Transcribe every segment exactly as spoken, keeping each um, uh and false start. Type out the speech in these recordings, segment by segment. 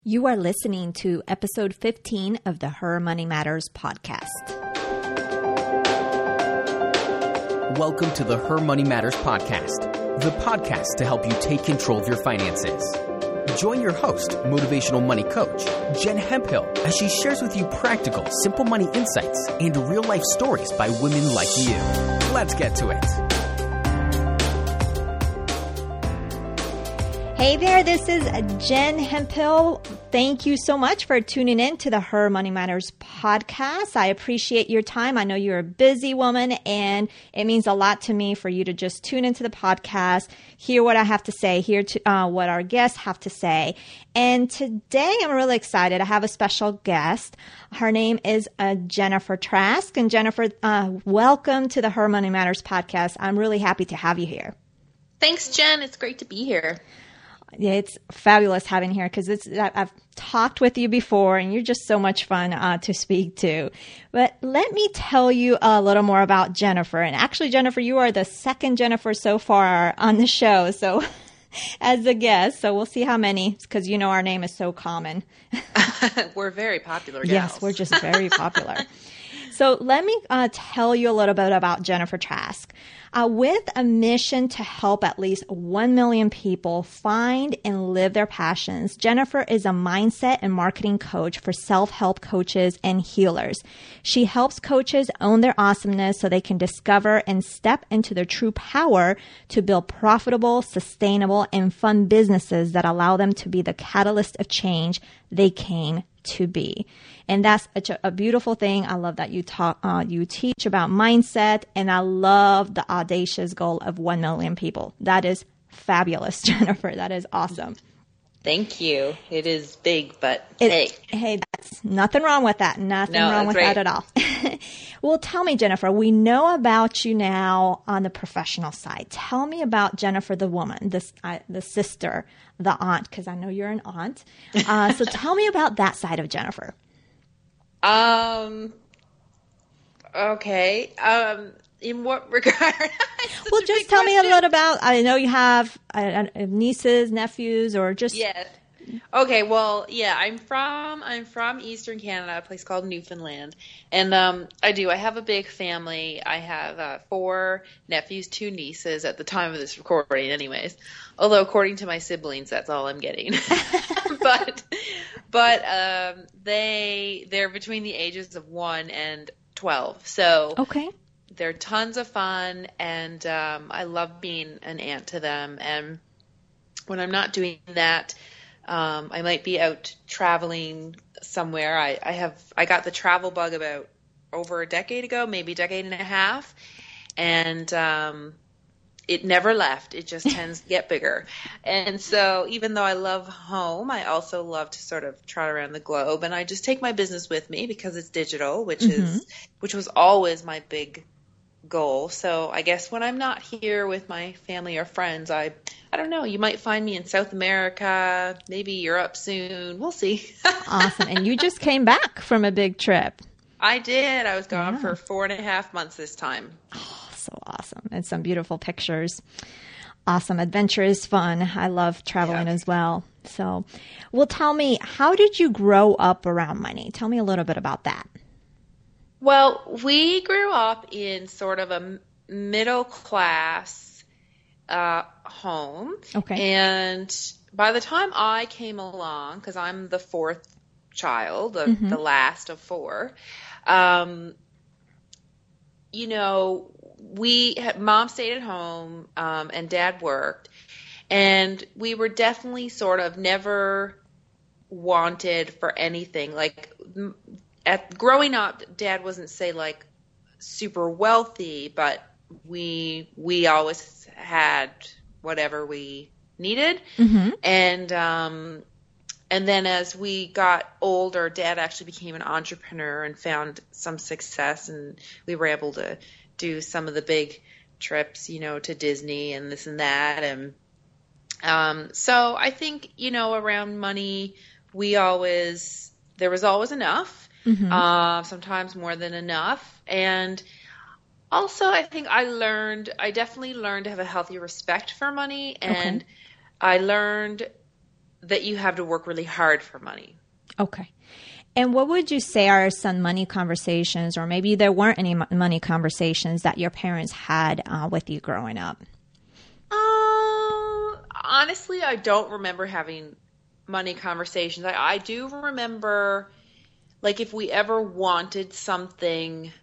You are listening to episode fifteen of the Her Money Matters podcast. Welcome to the Her Money Matters podcast, the podcast to help you take control of your finances. Join your host, motivational money coach, Jen Hemphill, as she shares with you practical, simple money insights and real-life stories by women like you. Let's get to it. Hey there, this is Jen Hemphill. Thank you so much for tuning in to the Her Money Matters podcast. I appreciate your time. I know you're a busy woman, and it means a lot to me for you to just tune into the podcast, hear what I have to say, hear to, uh, what our guests have to say. And today I'm really excited. I have a special guest. Her name is uh, Jennifer Trask. And Jennifer, uh, welcome to the Her Money Matters podcast. I'm really happy to have you here. Thanks, Jen. It's great to be here. Yeah, it's fabulous having here because it's I've talked with you before and you're just so much fun uh, to speak to. But let me tell you a little more about Jennifer. And actually, Jennifer, you are the second Jennifer so far on the show. So as a guest, so we'll see how many, because you know our name is so common. We're very popular gals. Yes, we're just very popular. So let me uh, tell you a little bit about Jennifer Trask. Uh, with a mission to help at least one million people find and live their passions, Jennifer is a mindset and marketing coach for self-help coaches and healers. She helps coaches own their awesomeness so they can discover and step into their true power to build profitable, sustainable, and fun businesses that allow them to be the catalyst of change they came to be. And that's a, a beautiful thing. I love that you talk, uh, you teach about mindset, and I love the audacious goal of one million people. That is fabulous, Jennifer. That is awesome. Thank you. It is big, but it, hey. Hey, that's nothing wrong with that. Nothing no, wrong with right. that at all. Well, tell me, Jennifer, we know about you now on the professional side. Tell me about Jennifer, the woman, this, uh, the sister, the aunt, because I know you're an aunt. Uh, so tell me about that side of Jennifer. Um, okay. Um, in what regard? Well, just tell question. me a little about, I know you have uh, nieces, nephews, or just. Yeah. Okay. Well, yeah, I'm from, I'm from Eastern Canada, a place called Newfoundland. And, um, I do, I have a big family. I have, uh, four nephews, two nieces at the time of this recording anyways. Although according to my siblings, that's all I'm getting. but, but, um, they, they're between the ages of one and twelve. So. Okay. They're tons of fun, and um, I love being an aunt to them. And when I'm not doing that, um, I might be out traveling somewhere. I, I have I got the travel bug about over a decade ago, maybe a decade and a half, and um, it never left. It just tends to get bigger. And so even though I love home, I also love to sort of trot around the globe, and I just take my business with me because it's digital, which mm-hmm. is which was always my big goal. So I guess when I'm not here with my family or friends, I I don't know, you might find me in South America, maybe Europe soon. We'll see. Awesome. And you just came back from a big trip. I did. I was gone yeah. for four and a half months this time. Oh, so awesome. And some beautiful pictures. Awesome. Adventure is fun. I love traveling yeah. as well. So, well, tell me, how did you grow up around money? Tell me a little bit about that. Well, we grew up in sort of a middle class uh, home. Okay. And by the time I came along, because I'm the fourth child, of mm-hmm. the last of four, um, you know, we had, mom stayed at home um, and dad worked. And we were definitely sort of never wanted for anything. Like, at growing up, dad wasn't, say, like super wealthy, but we we always had whatever we needed. Mm-hmm. And um, and then as we got older, dad actually became an entrepreneur and found some success, and we were able to do some of the big trips, you know, to Disney and this and that. And um, so I think, you know, around money, we always there was always enough. Mm-hmm. Uh, sometimes more than enough. And also, I think I learned, I definitely learned to have a healthy respect for money. And okay. I learned that you have to work really hard for money. Okay. And what would you say are some money conversations, or maybe there weren't any money conversations that your parents had uh, with you growing up? Um, honestly, I don't remember having money conversations. I, I do remember, like, if we ever wanted something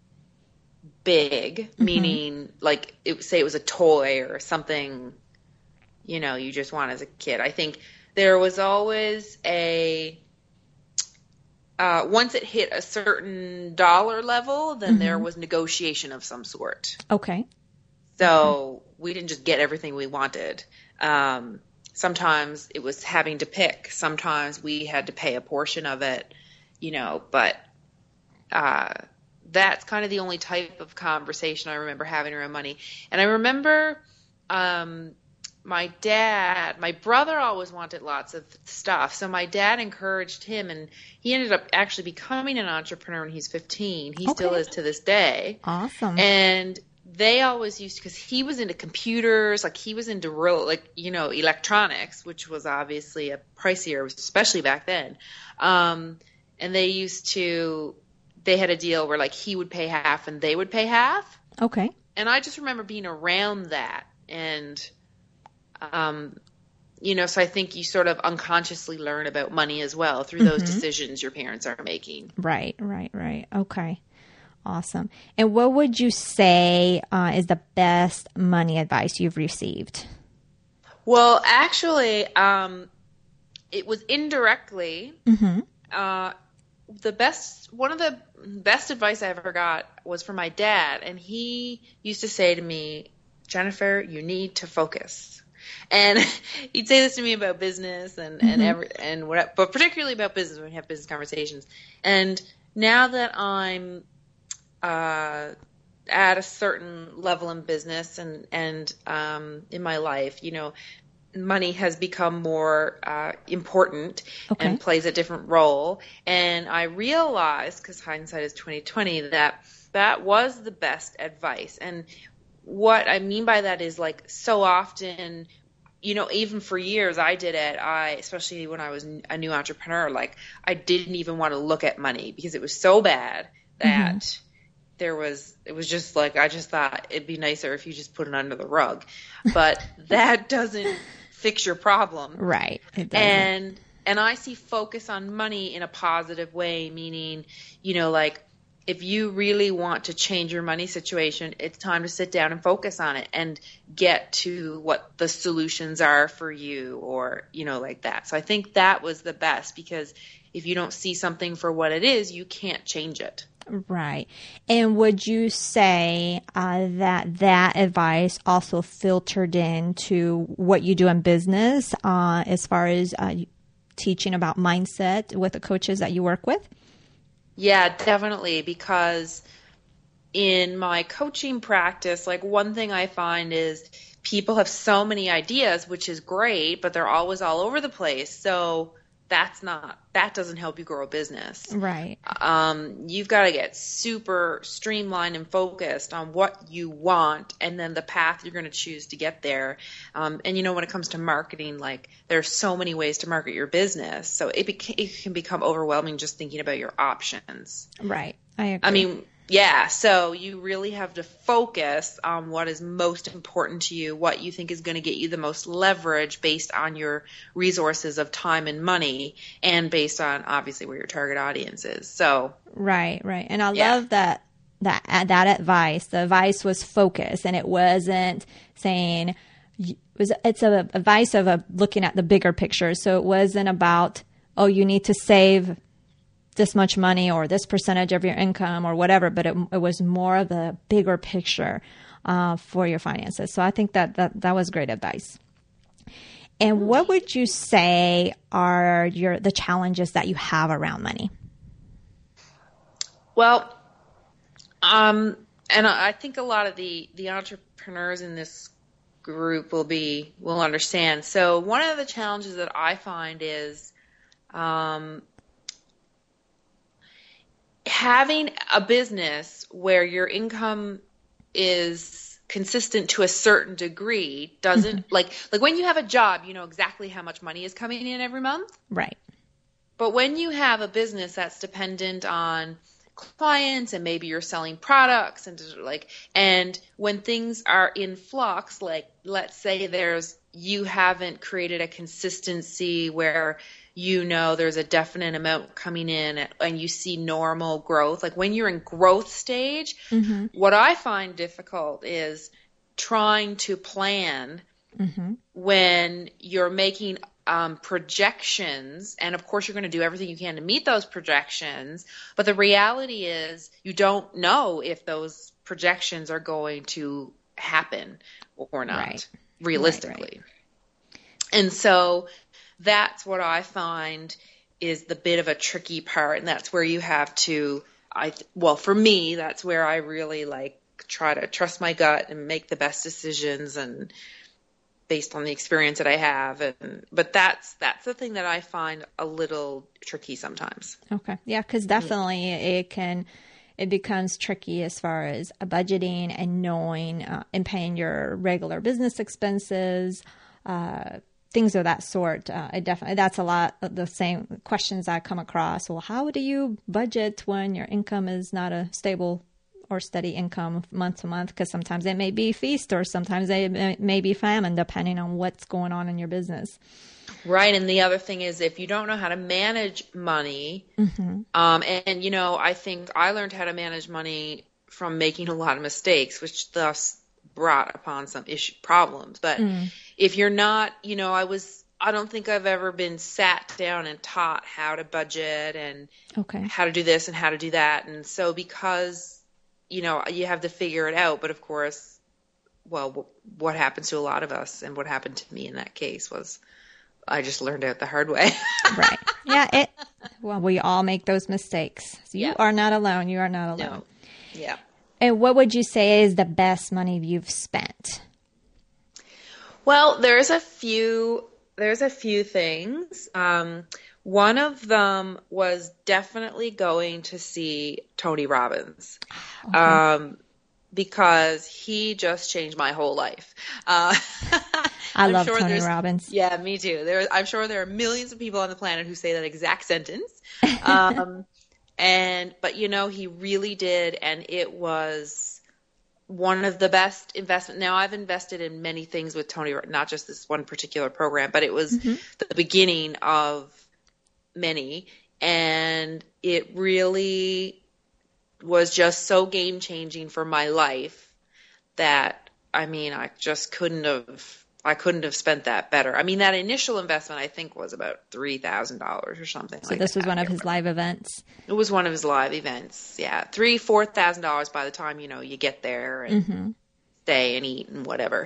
big, mm-hmm. meaning like it, say it was a toy or something, you know, you just want as a kid. I think there was always a, uh, once it hit a certain dollar level, then mm-hmm. there was negotiation of some sort. Okay. So okay. we didn't just get everything we wanted. Um, sometimes it was having to pick. Sometimes we had to pay a portion of it, you know, but, uh, that's kind of the only type of conversation I remember having around money. And I remember um, my dad, my brother always wanted lots of stuff. So my dad encouraged him, and he ended up actually becoming an entrepreneur when he's fifteen. He okay. still is to this day. Awesome. And they always used to, because he was into computers, like he was into real, like, you know, electronics, which was obviously a pricier, especially back then. Um, and they used to, they had a deal where like he would pay half and they would pay half. Okay. And I just remember being around that. And, um, you know, so I think you sort of unconsciously learn about money as well through those mm-hmm. decisions your parents are making. Right, right, right. Okay. Awesome. And what would you say uh, is the best money advice you've received? Well, actually, um, it was indirectly, mm-hmm. uh, the best, one of the best advice I ever got was from my dad. And he used to say to me, Jennifer, you need to focus. And he'd say this to me about business and, mm-hmm. and every, and what, but particularly about business when we have business conversations. And now that I'm, uh, at a certain level in business and, and, um, in my life, you know, money has become more uh, important okay. and plays a different role. And I realized, because hindsight is twenty twenty, that that was the best advice. And what I mean by that is, like, so often, you know, even for years I did it, I, especially when I was a new entrepreneur, like I didn't even want to look at money because it was so bad that mm-hmm. there was, it was just like, I just thought it'd be nicer if you just put it under the rug. But that doesn't fix your problem. Right. It doesn't. And and I see focus on money in a positive way, meaning, you know, like if you really want to change your money situation, it's time to sit down and focus on it and get to what the solutions are for you, or, you know, like that. So I think that was the best, because if you don't see something for what it is, you can't change it. Right. And would you say uh, that that advice also filtered into what you do in business uh, as far as uh, teaching about mindset with the coaches that you work with? Yeah, definitely. Because in my coaching practice, like one thing I find is people have so many ideas, which is great, but they're always all over the place. So that's not, that doesn't help you grow a business. Right. Um, you've got to get super streamlined and focused on what you want, and then the path you're going to choose to get there. Um, and you know, when it comes to marketing, like there's so many ways to market your business. So it, beca- it can become overwhelming just thinking about your options. Right. I agree. I mean, yeah, so you really have to focus on what is most important to you, what you think is going to get you the most leverage based on your resources of time and money, and based on obviously where your target audience is. So right, right. And I yeah. love that that that advice. The advice was focus, and it wasn't saying it was it's a advice of a looking at the bigger picture. So it wasn't about, oh, you need to save this much money or this percentage of your income or whatever, but it, it was more of the bigger picture uh, for your finances. So I think that, that that was great advice. And what would you say are your the challenges that you have around money? Well, um, and I think a lot of the, the entrepreneurs in this group will be will understand. So one of the challenges that I find is um, having a business where your income is consistent to a certain degree doesn't like like when you have a job, you know exactly how much money is coming in every month. Right. But when you have a business that's dependent on clients and maybe you're selling products and like and when things are in flux, like let's say there's you haven't created a consistency where you know there's a definite amount coming in and you see normal growth. Like when you're in growth stage, mm-hmm. what I find difficult is trying to plan mm-hmm. when you're making um, projections. And of course, you're going to do everything you can to meet those projections. But the reality is you don't know if those projections are going to happen or not, right. realistically. Right, right. And so that's what I find is the bit of a tricky part. And that's where you have to, I well, for me, that's where I really like try to trust my gut and make the best decisions and based on the experience that I have. And, but that's, that's the thing that I find a little tricky sometimes. Okay. Yeah. Cause definitely mm-hmm. it can, it becomes tricky as far as budgeting and knowing uh, and paying your regular business expenses, uh, things of that sort. Uh, I definitely, that's a lot of the same questions I come across. Well, how do you budget when your income is not a stable or steady income month to month? Because sometimes it may be feast or sometimes it may be famine, depending on what's going on in your business. Right. And the other thing is if you don't know how to manage money, mm-hmm. um, and, and, you know, I think I learned how to manage money from making a lot of mistakes, which thus brought upon some issue problems. But mm. if you're not, you know, I was, I don't think I've ever been sat down and taught how to budget and okay. how to do this and how to do that. And so because, you know, you have to figure it out. But of course, well, w- what happens to a lot of us and what happened to me in that case was I just learned it the hard way. Right. Yeah. It, well, we all make those mistakes. So you yeah. are not alone. You are not alone. No. Yeah. And what would you say is the best money you've spent? Well, there's a few, there's a few things. Um, one of them was definitely going to see Tony Robbins, okay. um, because he just changed my whole life. Uh, I love sure Tony Robbins. Yeah, me too. There, I'm sure there are millions of people on the planet who say that exact sentence. Um, And, but you know, he really did. And it was one of the best investment. Now I've invested in many things with Tony, not just this one particular program, but it was mm-hmm. the beginning of many. And it really was just so game changing for my life that, I mean, I just couldn't have, I couldn't have spent that better. I mean, that initial investment, I think, was about three thousand dollars or something so like that. So this was one of his remember. live events? It was one of his live events, yeah. Three, four thousand dollars by the time, you know, you get there and mm-hmm. stay and eat and whatever.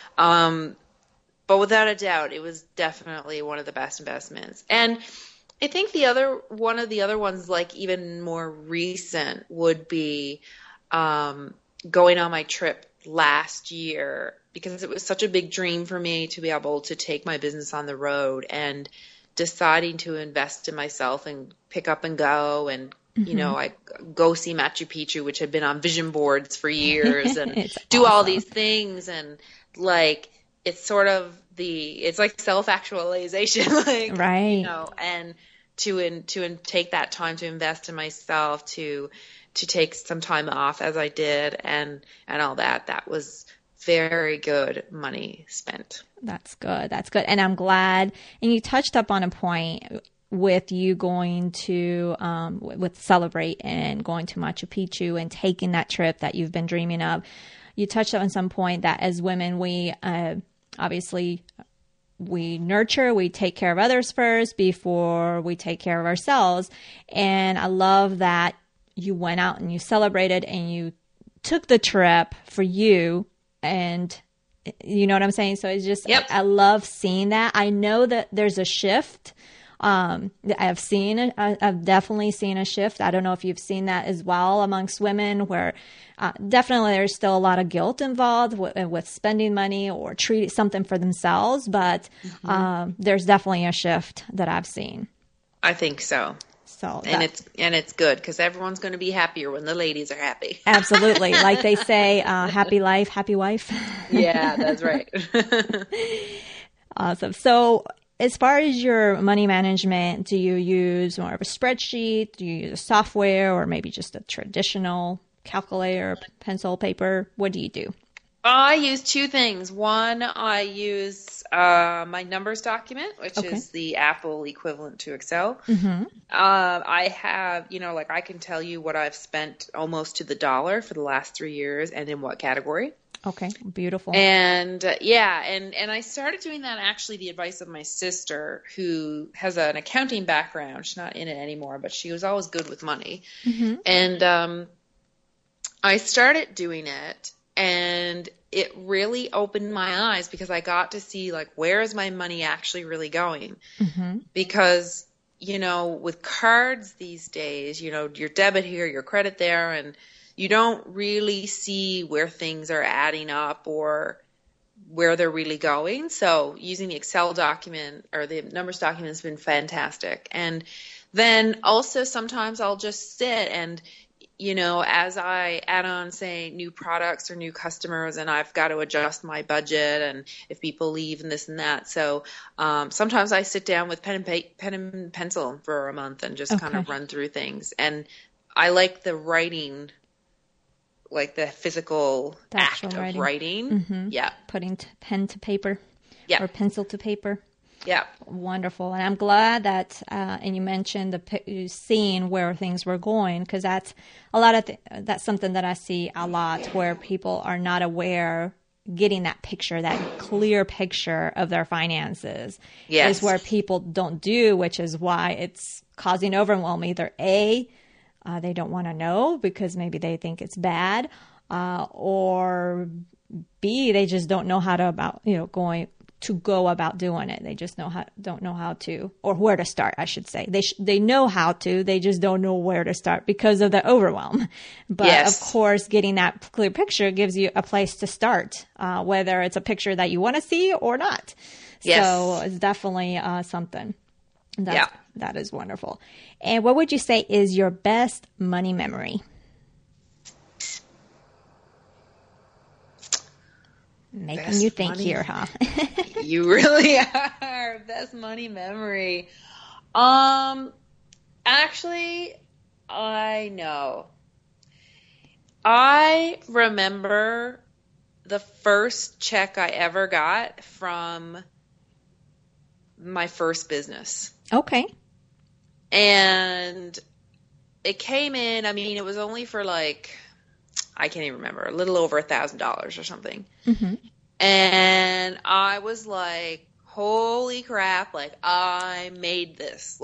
Um, but without a doubt, it was definitely one of the best investments. And I think the other, one of the other ones, like even more recent, would be um, going on my trip last year, because it was such a big dream for me to be able to take my business on the road, and deciding to invest in myself and pick up and go. And, mm-hmm. you know, I go see Machu Picchu, which had been on vision boards for years, and do awesome. all these things. And like, it's sort of the, it's like self-actualization, like, right. you know, and to, in, to in, take that time to invest in myself, to, to take some time off as I did, and, and all that, that was very good money spent. That's good. That's good. And I'm glad. And you touched up on a point with you going to, um, with Celebrate and going to Machu Picchu and taking that trip that you've been dreaming of. You touched on some point that as women, we, uh, obviously we nurture, we take care of others first before we take care of ourselves. And I love that you went out and you celebrated and you took the trip for you, and you know what I'm saying? So it's just, yep. I, I love seeing that. I know that there's a shift. Um, I've seen it. I've definitely seen a shift. I don't know if you've seen that as well amongst women, where uh, definitely there's still a lot of guilt involved with, with spending money or treating something for themselves. But mm-hmm. um, there's definitely a shift that I've seen. I think so. So and it's and it's good because everyone's going to be happier when the ladies are happy. Absolutely. Like they say, uh, happy life, happy wife. Yeah, that's right. Awesome. So as far as your money management, do you use more of a spreadsheet? Do you use a software or maybe just a traditional calculator, pencil, paper? What do you do? I use two things. One, I use uh, my numbers document, which Okay. is the Apple equivalent to Excel. Mm-hmm. Um, I have, you know, like I can tell you what I've spent almost to the dollar for the last three years and in what category. Okay. Beautiful. And uh, yeah, and, and I started doing that actually the advice of my sister, who has an accounting background. She's not in it anymore, but she was always good with money. Mm-hmm. And um, I started doing it. And it really opened my eyes because I got to see, like, where is my money actually really going? Mm-hmm. Because, you know, with cards these days, you know, your debit here, your credit there, and you don't really see where things are adding up or where they're really going. So using the Excel document or the numbers document has been fantastic. And then also sometimes I'll just sit and, you know, as I add on, say, new products or new customers, and I've got to adjust my budget, and if people leave and this and that. So um, sometimes I sit down with pen and, pa- pen and pencil for a month and just Okay. kind of run through things. And I like the writing, like the physical The actual act writing. of writing. Mm-hmm. Yeah, Putting t- pen to paper yeah, or pencil to paper. yeah. Wonderful. And I'm glad that, uh, and you mentioned the pi- seeing where things were going, because that's a lot of, th- that's something that I see a lot where people are not aware, getting that picture, that clear picture of their finances Yes. is where people don't do, which is why it's causing overwhelm. Either A, uh, they don't want to know because maybe they think it's bad, uh, or B, they just don't know how to about, you know, going, to go about doing it. They just know how, don't know how to, or where to start, I should say. They sh- they know how to, they just don't know where to start because of the overwhelm. But Yes. of course, getting that clear picture gives you a place to start, uh, whether it's a picture that you want to see or not. Yes. So it's definitely uh, something. That's, Yeah. That is wonderful. And what would you say is your best money memory? Making Best you think money here, huh? You really are. Best money memory. Um, actually, I know. I remember the first check I ever got from my first business. Okay. And it came in, I mean, it was only for like, I can't even remember, a little over a thousand dollars or something. Mm-hmm. And I was like, holy crap, like I made this.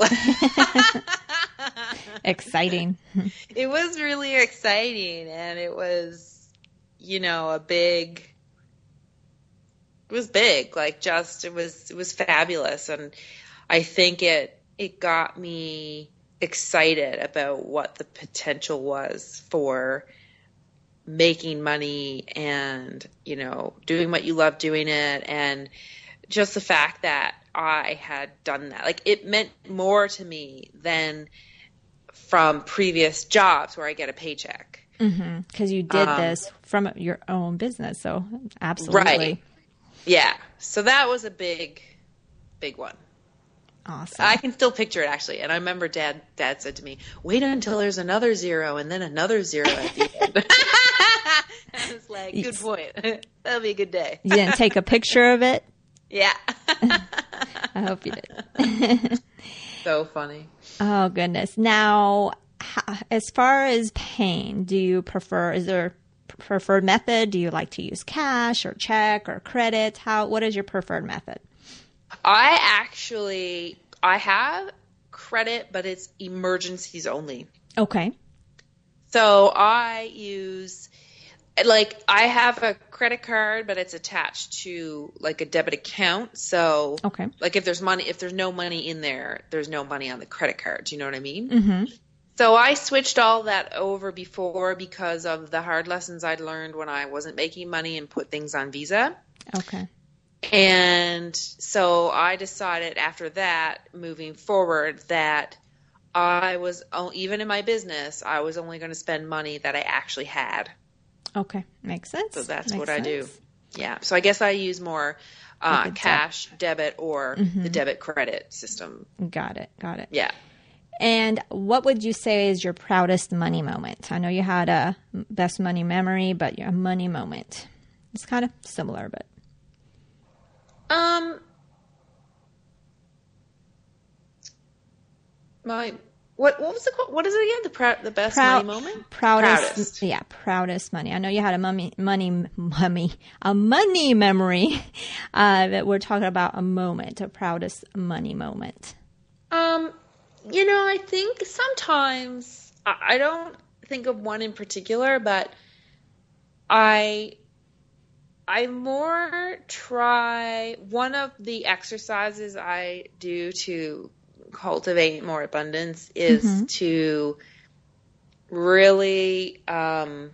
Exciting. It was really exciting, and it was, you know, a big, it was big, like just, it was, it was fabulous. And I think it, it got me excited about what the potential was for making money and, you know, doing what you love doing it. And just the fact that I had done that, like it meant more to me than from previous jobs where I get a paycheck. Mm-hmm. Because you did Um, this from your own business. So absolutely. Right. Yeah. So that was a big, big one. Awesome. I can still picture it actually. And I remember dad, dad said to me, wait until there's another zero and then another zero at the end. I was like, good point. That'll be a good day. You didn't take a picture of it? Yeah. I hope you did. So funny. Oh, goodness. Now, h- as far as paying, do you prefer, is there a preferred method? Do you like to use cash or check or credit? How, what is your preferred method? I actually, I have credit, but it's emergencies only. Okay. So I use, like, I have a credit card, but it's attached to like a debit account. So, Okay. like, if there's money, if there's no money in there, there's no money on the credit card. Do you know what I mean? Mm-hmm. So I switched all that over before because of the hard lessons I'd learned when I wasn't making money and put things on Visa. Okay. And so I decided after that, moving forward, that I was, even in my business, I was only going to spend money that I actually had. Okay. Makes sense. So that's Makes what sense. I do. Yeah. So I guess I use more uh, Like a cash, debit, or Mm-hmm. the debit credit system. Got it. Got it. Yeah. And what would you say is your proudest money moment? I know you had a best money memory, but your money moment. It's kind of similar, but. Um, my what what was the what is it again? The proud the best Proud, money moment. proudest, Proudest. yeah, proudest money. I know you had a mummy, money, mummy, a money memory, uh, but we're talking about a moment, a proudest money moment. Um, you know, I think sometimes I, I don't think of one in particular, but I I more try one of the exercises I do to cultivate more abundance is Mm-hmm. to really um,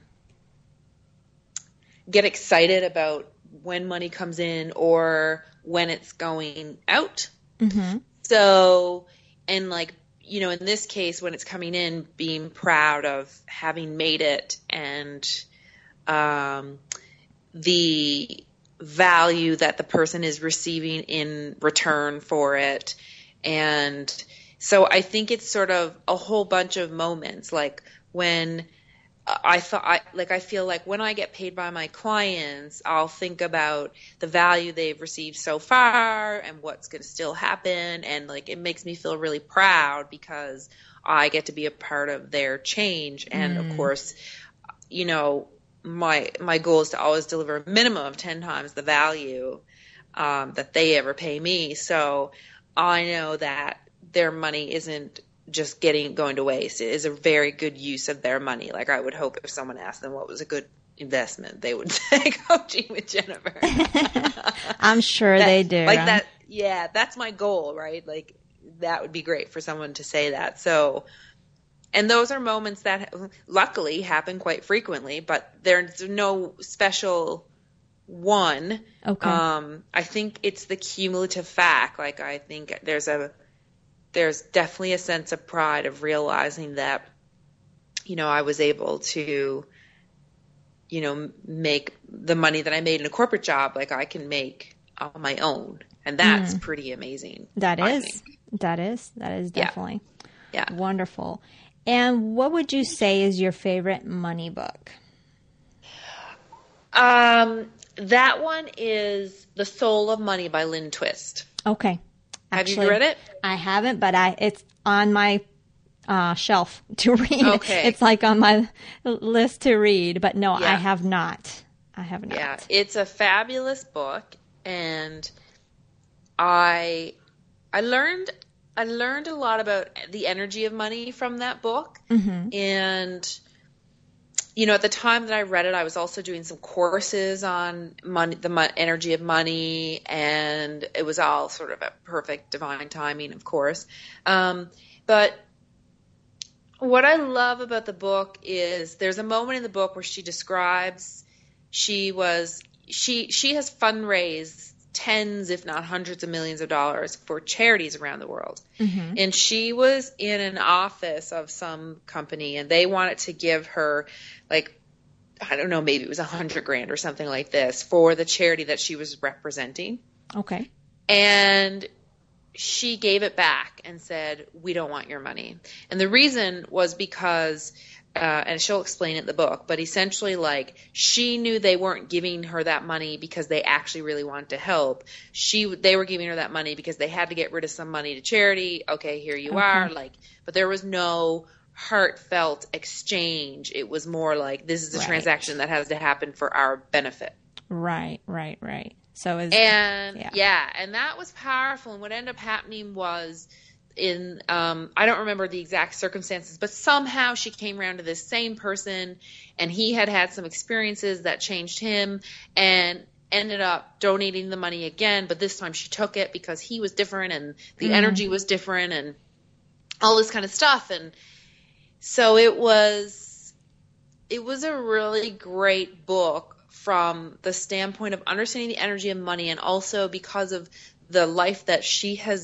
get excited about when money comes in or when it's going out. Mm-hmm. So, and like, you know, in this case, when it's coming in, being proud of having made it and um, the value that the person is receiving in return for it. And so I think it's sort of a whole bunch of moments, like when I thought, I, like, I feel like when I get paid by my clients, I'll think about the value they've received so far and what's going to still happen. And like, it makes me feel really proud because I get to be a part of their change. And Mm. of course, you know, my, my goal is to always deliver a minimum of ten times the value, um, that they ever pay me. So I know that their money isn't just getting going to waste. It is a very good use of their money. Like I would hope if someone asked them what was a good investment, they would say coaching with Jennifer. I'm sure That- they do. Like that. Yeah, that's my goal, right? Like that would be great for someone to say that. So, and those are moments that luckily happen quite frequently, but there's no special one. Okay. Um, I think it's the cumulative fact. Like I think there's a, there's definitely a sense of pride of realizing that, you know, I was able to, you know, make the money that I made in a corporate job, like I can make on my own. And that's Mm. pretty amazing. That I is, think. that is, that is Yeah. definitely Yeah. wonderful. And what would you say is your favorite money book? Um, that one is The Soul of Money by Lynn Twist. Okay. Have you read it? I haven't, but I it's on my uh, shelf to read. Okay. It's like on my list to read, but no, I Yeah. have not. I have not. Yeah, it's a fabulous book, and I I learned I learned a lot about the energy of money from that book. Mm-hmm. And you know, at the time that I read it, I was also doing some courses on money, the mo- energy of money, and it was all sort of a perfect divine timing, of course. Um, but what I love about the book is there's a moment in the book where she describes she was she she has fundraised tens, if not hundreds of millions of dollars for charities around the world. Mm-hmm. And she was in an office of some company, and they wanted to give her, like, I don't know, maybe it was a hundred grand or something like this for the charity that she was representing. Okay. And she gave it back and said, we don't want your money. And the reason was because, uh, and she'll explain it in the book, but essentially, like, she knew they weren't giving her that money because they actually really wanted to help. She, they were giving her that money because they had to get rid of some money to charity. Okay, here you Okay. are. Like, but there was no heartfelt exchange. It was more like, this is a Right. transaction that has to happen for our benefit. Right, right, right. So is And yeah. yeah. and that was powerful. And what ended up happening was in, um, I don't remember the exact circumstances, but somehow she came around to this same person, and he had had some experiences that changed him and ended up donating the money again. But this time she took it because he was different and the Mm. energy was different and all this kind of stuff. And so it was, it was a really great book from the standpoint of understanding the energy of money, and also because of the life that she has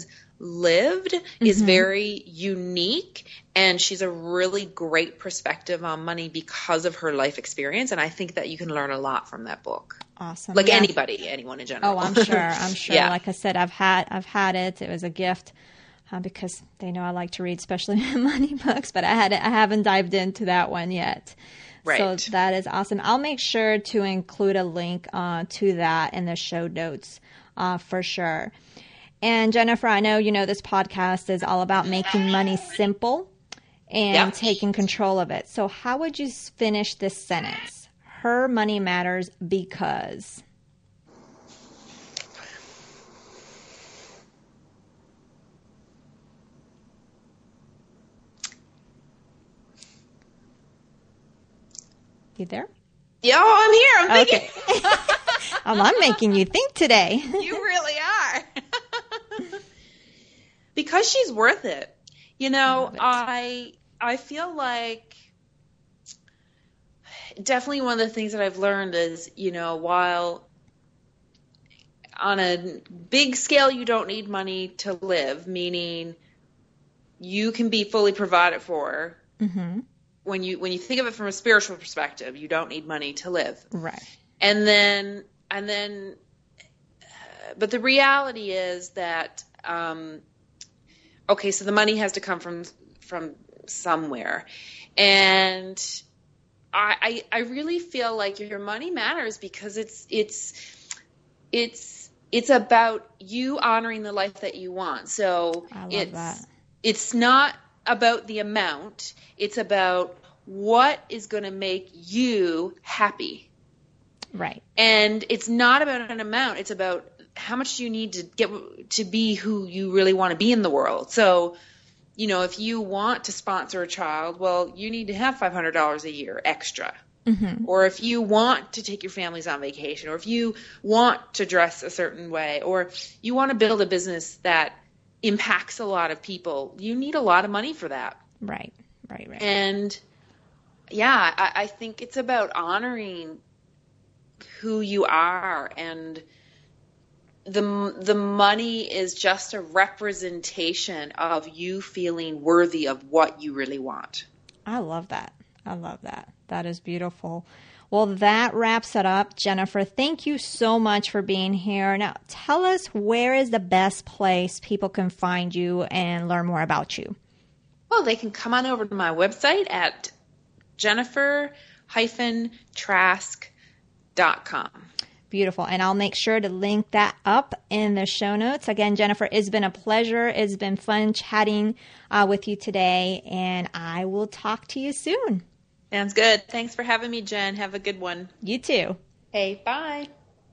lived mm-hmm. is very unique, and she's a really great perspective on money because of her life experience. And I think that you can learn a lot from that book. Awesome. Like yeah. anybody, anyone in general. Oh, I'm sure. I'm sure. Yeah. Like I said, I've had, I've had it. It was a gift uh, because they know I like to read, especially money books, but I had, I haven't dived into that one yet. Right. So that is awesome. I'll make sure to include a link uh, to that in the show notes uh, for sure. And Jennifer, I know you know this podcast is all about making money simple and yeah. taking control of it. So how would you finish this sentence? Her money matters because. You there? Yeah, oh, I'm here. I'm thinking. Okay. um, I'm making you think today. You really are. Because she's worth it. You know, I I feel like definitely one of the things that I've learned is, you know, while on a big scale you don't need money to live, meaning you can be fully provided for. Mm-hmm. When you when you think of it from a spiritual perspective, you don't need money to live. Right. And then and then, uh, but the reality is that. Um, Okay, so the money has to come from from somewhere, and I, I I really feel like your money matters because it's it's it's it's about you honoring the life that you want. So I love it's that. It's not about the amount; it's about what is going to make you happy. Right. And it's not about an amount; it's about how much do you need to get to be who you really want to be in the world? So, you know, if you want to sponsor a child, well, you need to have five hundred dollars a year extra. Mm-hmm. Or if you want to take your families on vacation, or if you want to dress a certain way, or you want to build a business that impacts a lot of people, you need a lot of money for that. Right, right, right. And yeah, I, I think it's about honoring who you are, and the the money is just a representation of you feeling worthy of what you really want. I love that. I love that. That is beautiful. Well, that wraps it up. Jennifer, thank you so much for being here. Now, tell us, where is the best place people can find you and learn more about you? Well, they can come on over to my website at jennifer dash trask dot com. Beautiful. And I'll make sure to link that up in the show notes. Again, Jennifer, it's been a pleasure. It's been fun chatting uh, with you today, and I will talk to you soon. Sounds good. Thanks for having me, Jen. Have a good one. You too. Hey, bye.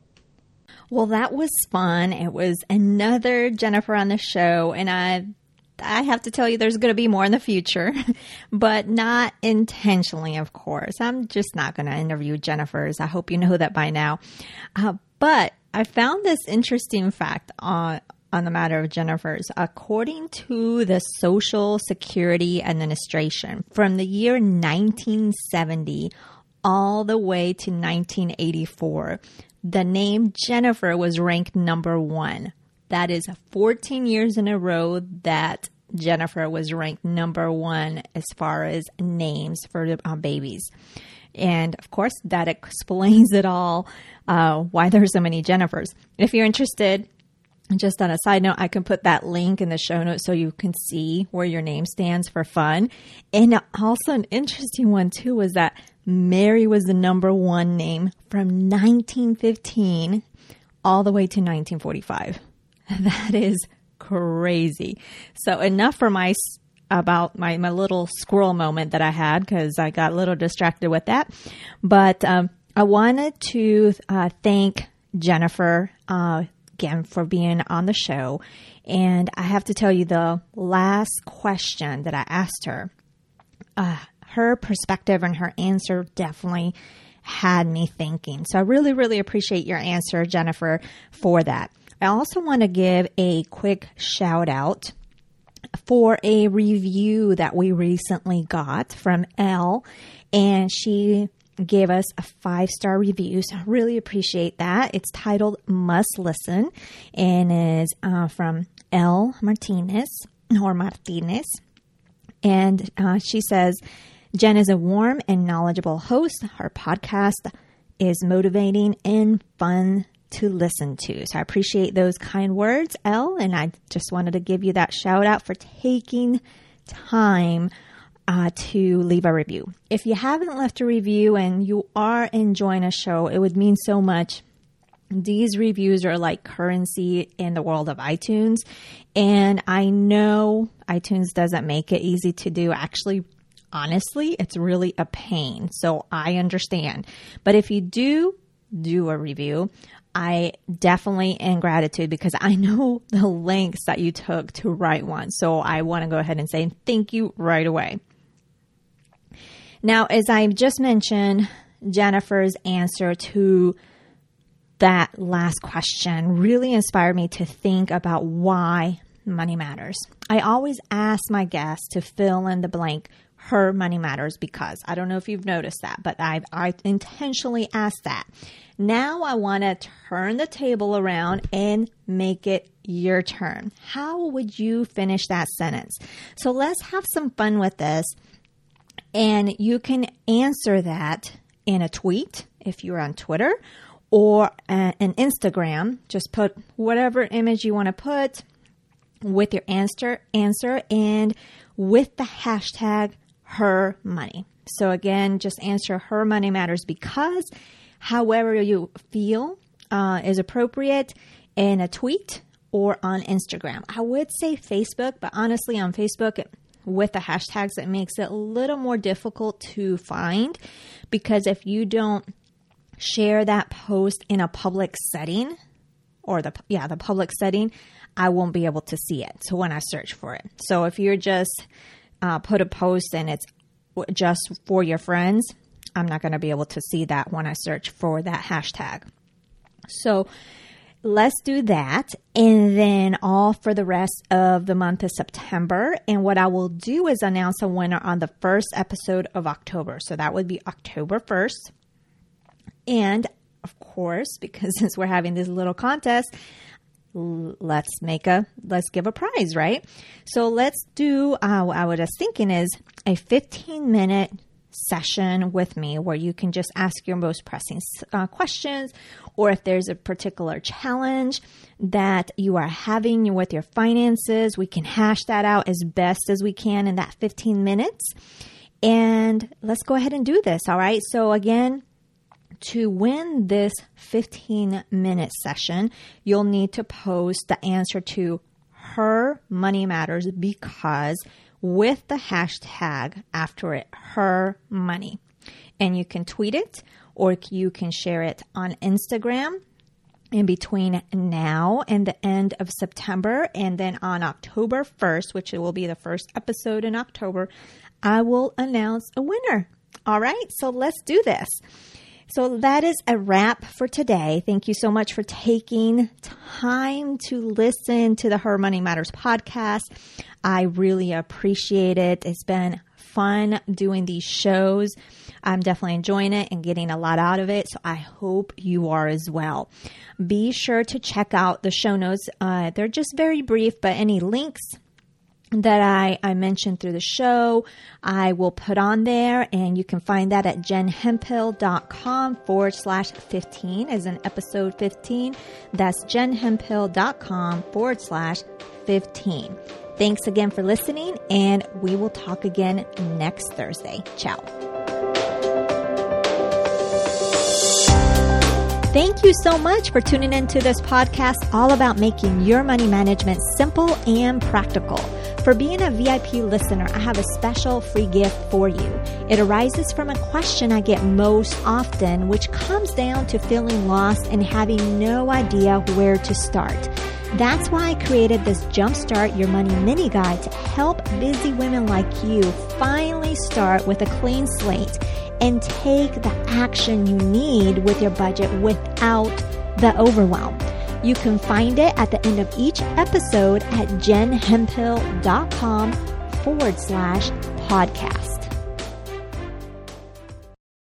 Well, that was fun. It was another Jennifer on the show, and I I have to tell you, there's going to be more in the future, but not intentionally, of course. I'm just not going to interview Jennifers. I hope you know that by now. Uh, but I found this interesting fact on, on the matter of Jennifers. According to the Social Security Administration, from the year nineteen seventy all the way to nineteen eighty-four, the name Jennifer was ranked number one. That is fourteen years in a row that Jennifer was ranked number one as far as names for uh, babies. And of course, that explains it all, uh, why there's so many Jennifers. If you're interested, just on a side note, I can put that link in the show notes so you can see where your name stands for fun. And also an interesting one too was that Mary was the number one name from nineteen fifteen all the way to nineteen forty-five. That is crazy. So enough for my about my, my little squirrel moment that I had, because I got a little distracted with that. But um, I wanted to uh, thank Jennifer uh, again for being on the show. And I have to tell you, the last question that I asked her, uh, her perspective and her answer definitely had me thinking. So I really, really appreciate your answer, Jennifer, for that. I also want to give a quick shout out for a review that we recently got from Elle, and she gave us a five-star review, so I really appreciate that. It's titled Must Listen, and is uh, from L Martinez or Martinez. And uh, she says, Jen is a warm and knowledgeable host. Her podcast is motivating and fun to listen to. So I appreciate those kind words, Elle, and I just wanted to give you that shout out for taking time uh, to leave a review. If you haven't left a review and you are enjoying a show, it would mean so much. These reviews are like currency in the world of iTunes. And I know iTunes doesn't make it easy to do. Actually, honestly, it's really a pain. So I understand. But if you do do a review, I definitely in gratitude because I know the lengths that you took to write one. So I want to go ahead and say thank you right away. Now, as I just mentioned, Jennifer's answer to that last question really inspired me to think about why money matters. I always ask my guests to fill in the blank, her money matters because. I don't know if you've noticed that, but I've, I intentionally asked that. Now I want to turn the table around and make it your turn. How would you finish that sentence? So let's have some fun with this. And you can answer that in a tweet if you're on Twitter, or an Instagram. Just put whatever image you want to put with your answer, answer and with the hashtag her money. So again, just answer her money matters because however you feel uh, is appropriate in a tweet or on Instagram. I would say Facebook, but honestly on Facebook with the hashtags, it makes it a little more difficult to find because if you don't share that post in a public setting or the, yeah, the public setting, I won't be able to see it. So when I search for it. So if you're just uh, put a post and it's just for your friends, I'm not going to be able to see that when I search for that hashtag. So let's do that. And then all for the rest of the month of September. And what I will do is announce a winner on the first episode of October. So that would be October first. And of course, because since we're having this little contest, let's make a, let's give a prize, right? So let's do, uh, what I was thinking is a fifteen minute session with me where you can just ask your most pressing uh, questions, or if there's a particular challenge that you are having with your finances, we can hash that out as best as we can in that fifteen minutes. And let's go ahead and do this. All right. So again, to win this fifteen minute session, you'll need to post the answer to her money matters because with the hashtag after it, her money. And you can tweet it or you can share it on Instagram in between now and the end of September. And then on October first, which will be the first episode in October, I will announce a winner. All right, so let's do this. So that is a wrap for today. Thank you so much for taking time to listen to the Her Money Matters podcast. I really appreciate it. It's been fun doing these shows. I'm definitely enjoying it and getting a lot out of it. So I hope you are as well. Be sure to check out the show notes. Uh, they're just very brief, but any links that I, I mentioned through the show, I will put on there, and you can find that at jenhemphill.com forward slash 15 as in episode fifteen. That's jenhemphill.com forward slash 15. Thanks again for listening, and we will talk again next Thursday. Ciao. Thank you so much for tuning into this podcast all about making your money management simple and practical. For being a V I P listener, I have a special free gift for you. It arises from a question I get most often, which comes down to feeling lost and having no idea where to start. That's why I created this Jumpstart Your Money mini guide to help busy women like you finally start with a clean slate and take the action you need with your budget without the overwhelm. You can find it at the end of each episode at jenhemphill.com forward slash podcast.